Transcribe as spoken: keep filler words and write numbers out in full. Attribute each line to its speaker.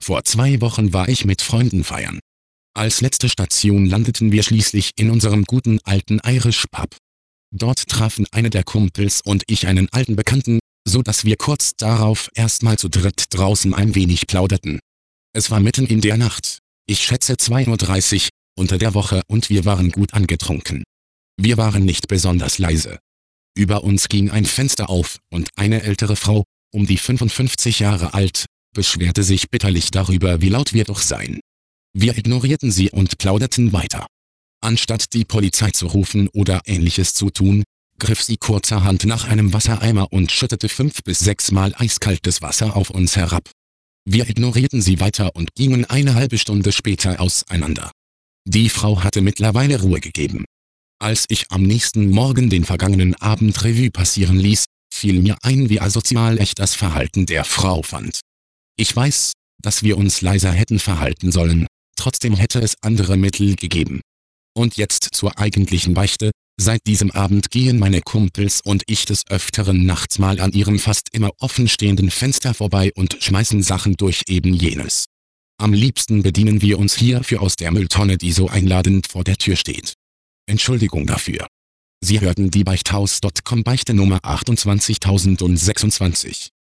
Speaker 1: Vor zwei Wochen war ich mit Freunden feiern. Als letzte Station landeten wir schließlich in unserem guten alten Irish Pub. Dort trafen eine der Kumpels und ich einen alten Bekannten, so dass wir kurz darauf erstmal zu dritt draußen ein wenig plauderten. Es war mitten in der Nacht, ich schätze zwei Uhr dreißig, unter der Woche und wir waren gut angetrunken. Wir waren nicht besonders leise. Über uns ging ein Fenster auf und eine ältere Frau, um die fünfundfünfzig Jahre alt, beschwerte sich bitterlich darüber, wie laut wir doch seien. Wir ignorierten sie und plauderten weiter. Anstatt die Polizei zu rufen oder Ähnliches zu tun, griff sie kurzerhand nach einem Wassereimer und schüttete fünf bis sechs Mal eiskaltes Wasser auf uns herab. Wir ignorierten sie weiter und gingen eine halbe Stunde später auseinander. Die Frau hatte mittlerweile Ruhe gegeben. Als ich am nächsten Morgen den vergangenen Abend Revue passieren ließ, fiel mir ein, wie asozial ich das Verhalten der Frau fand. Ich weiß, dass wir uns leiser hätten verhalten sollen, trotzdem hätte es andere Mittel gegeben. Und jetzt zur eigentlichen Beichte: Seit diesem Abend gehen meine Kumpels und ich des Öfteren nachts mal an ihrem fast immer offenstehenden Fenster vorbei und schmeißen Sachen durch eben jenes. Am liebsten bedienen wir uns hierfür aus der Mülltonne, die so einladend vor der Tür steht. Entschuldigung dafür. Sie hörten die Beichthaus Punkt com Beichte Nummer achtundzwanzigsechsundzwanzig.